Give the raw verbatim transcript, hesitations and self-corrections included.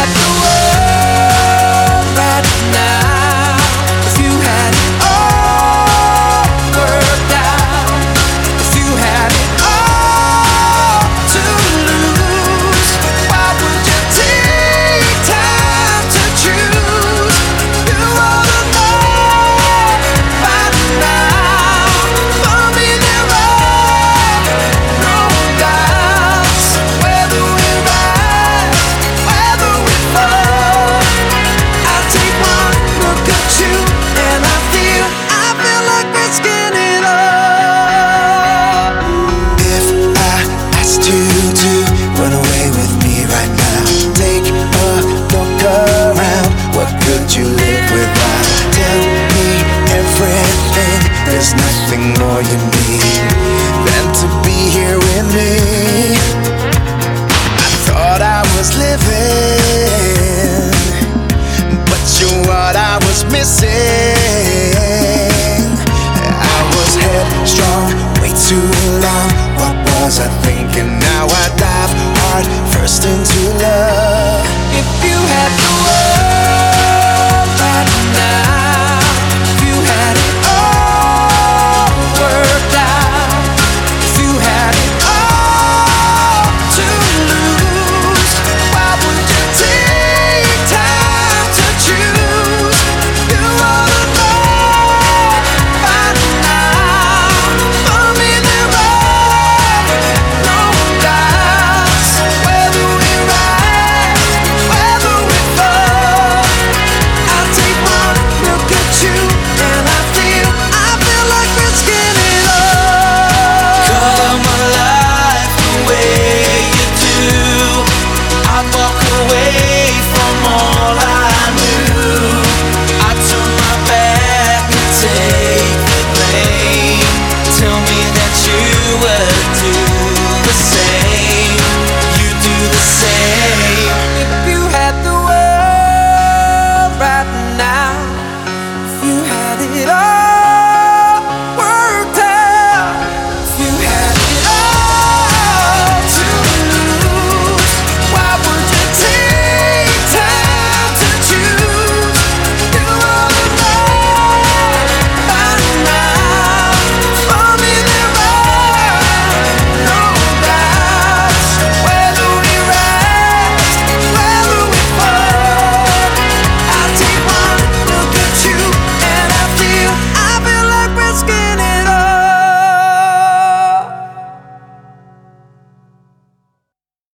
had the world right now, if you had it all worked out, if you had it all to lose, why would you take time to choose? You ought to know by now. For me there are no doubts whether we rise, whether we fall. I take one look at you and I feel, I feel like risking it all. If I asked you to run away with me right now, take a look around, what could you live without? Tell me everything, there's nothing more you need than to be here with me. I thought I was living, but you're what I was missing. I was headstrong, way too long. What was I thinking? Now I dive hard first into love.